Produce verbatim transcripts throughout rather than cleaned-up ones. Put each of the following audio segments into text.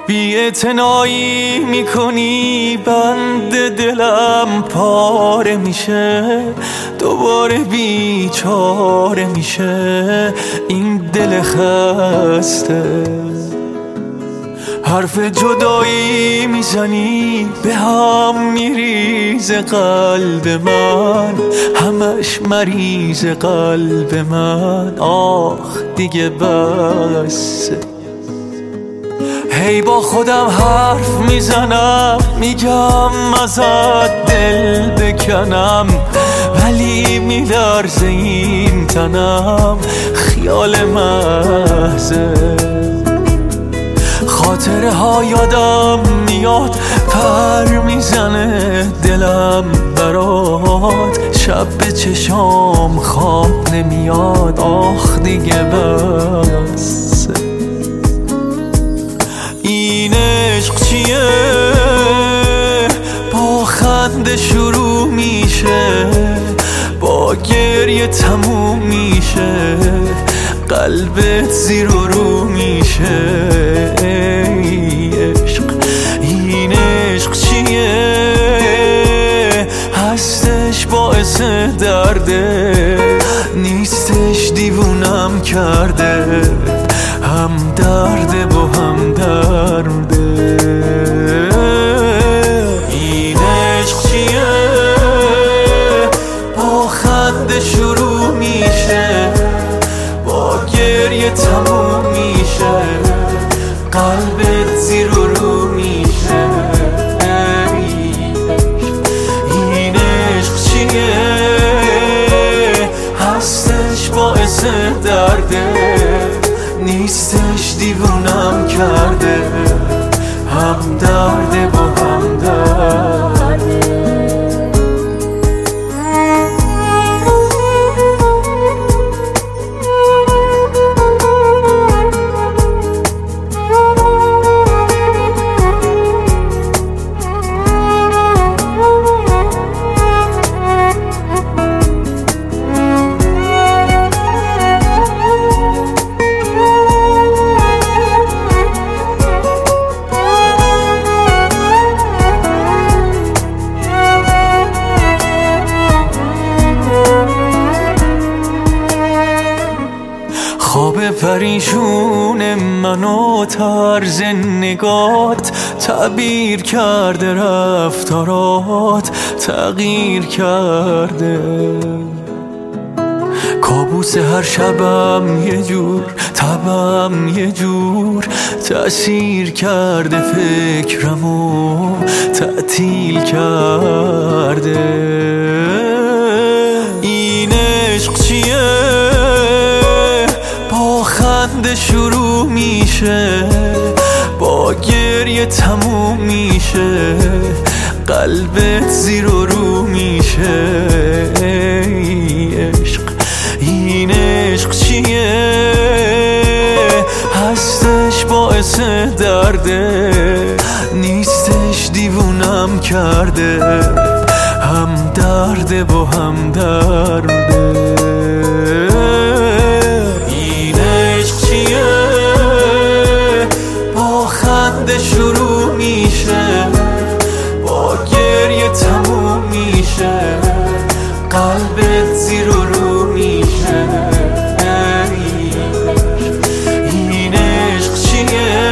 بی‌اعتنایی میکنی بند دلم پاره میشه، دوباره بیچاره میشه این دل خسته. حرف جدایی میزنی به هم میریزه قلب من، همش مریض قلب من، آخ دیگه بسه. هی با خودم حرف میزنم میگم ازت دل بکنم، ولی میلرزه این تنم، خیال محضه. خاطره ها یادم میاد پر میزنه دلم برات، شب به چشام خواب نمیاد، آخ دیگه بسه. این عشق چیه با خنده شروع میشه، با گریه تموم میشه، قلبت زیر و رو میشه. ای عشق این عشق چیه هستش باعث درده، نیستش دیوونم کرده، هم درده با هم درده. این عشق چیه با خنده شروع میشه، با گریه تموم میشه، قلبت زیر و رو میشه. این عشق چیه هستش باعث درده، نیستش دیوونم کرده، هم درده با هم درده. خواب پریشون منو طرز نگات تعبیر کرده، رفتارات تغییر کرده. کابوس هر شبم یه جور، تبم یه جور، تأثیر کرده، فکرمو تعطیل کرده. این عشق چیه با خنده شروع میشه، با گریه تموم میشه، قلبت زیر و رو میشه. ای عشق این عشق چیه هستش باعث درده، نیستش دیوونم کرده، هم درده با هم درده. شروع میشه، با گریه تموم میشه، قلبت زیر و رو میشه. این عشق چیه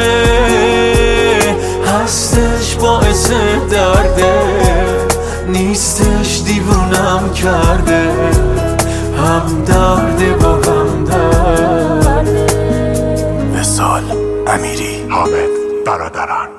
هستش باعث درده، نیستش دیوونم کرده، هم درده با هم درده. وصال امیری، حامد برادران.